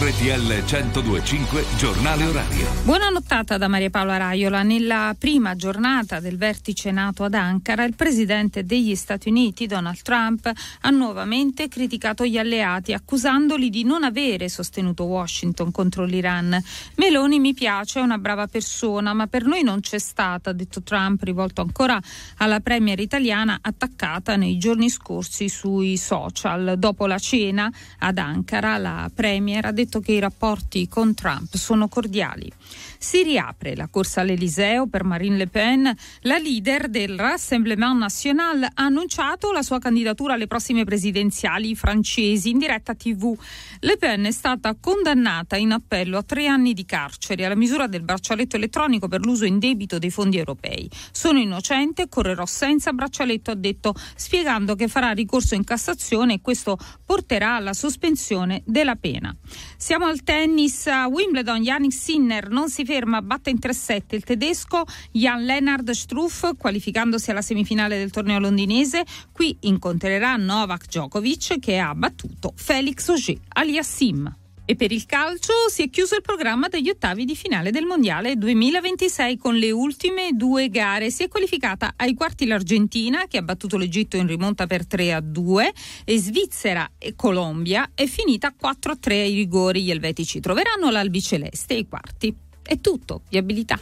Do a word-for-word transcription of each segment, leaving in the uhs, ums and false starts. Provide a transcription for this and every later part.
R T L centodue e cinque Giornale Orario. Buona nottata da Maria Paola Raiola. Nella prima giornata del vertice NATO ad Ankara, il presidente degli Stati Uniti, Donald Trump, ha nuovamente criticato gli alleati, accusandoli di non avere sostenuto Washington contro l'Iran. Meloni mi piace, è una brava persona, ma per noi non c'è stata, ha detto Trump, rivolto ancora alla premier italiana attaccata nei giorni scorsi sui social. Dopo la cena ad Ankara, la premier ha detto che i rapporti con Trump sono cordiali. Si riapre la corsa all'Eliseo per Marine Le Pen. La leader del Rassemblement National ha annunciato la sua candidatura alle prossime presidenziali francesi in diretta tivù. Le Pen è stata condannata in appello a tre anni di carcere alla misura del braccialetto elettronico per l'uso indebito dei fondi europei. Sono innocente, correrò senza braccialetto, ha detto, spiegando che farà ricorso in Cassazione e questo porterà alla sospensione della pena. Siamo al tennis. A Wimbledon Jannik Sinner non si ferma, batte in tre sette il tedesco Jan-Lennard Struff, qualificandosi alla semifinale del torneo londinese. Qui incontrerà Novak Djokovic, che ha battuto Felix Auger-Aliassime. E per il calcio si è chiuso il programma degli ottavi di finale del Mondiale duemilaventisei con le ultime due gare. Si è qualificata ai quarti l'Argentina, che ha battuto l'Egitto in rimonta per tre a due, e Svizzera e Colombia. È finita quattro a tre ai rigori. Gli elvetici troveranno l'albiceleste ai quarti. È tutto, viabilità.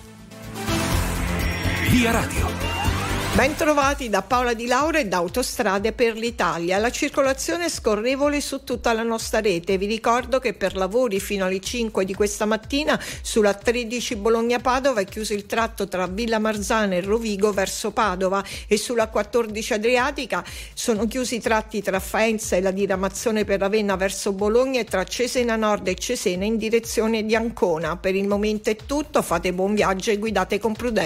Via Radio. Ben trovati da Paola Di Laura e da Autostrade per l'Italia. La circolazione è scorrevole su tutta la nostra rete. Vi ricordo che per lavori fino alle cinque di questa mattina sulla tredici Bologna-Padova è chiuso il tratto tra Villa Marzana e Rovigo verso Padova, e sulla quattordici Adriatica sono chiusi i tratti tra Faenza e la diramazione per Ravenna verso Bologna e tra Cesena Nord e Cesena in direzione di Ancona. Per il momento è tutto, fate buon viaggio e guidate con prudenza.